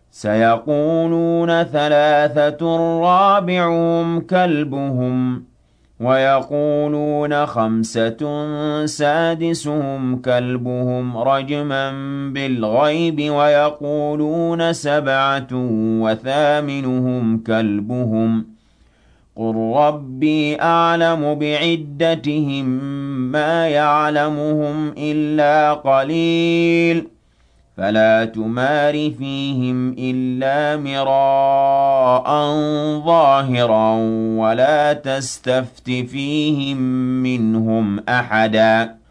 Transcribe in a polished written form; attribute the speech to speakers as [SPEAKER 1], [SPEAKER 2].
[SPEAKER 1] سيقولون ثلاثة رابعهم كلبهم ويقولون خمسة سادسهم كلبهم رجما بالغيب ويقولون سبعة وثامنهم كلبهم قل ربي أعلم بعدتهم ما يعلمهم إلا قليل فلا تمار فيهم إلا مراء ظاهرا ولا تستفت فيهم منهم أحدا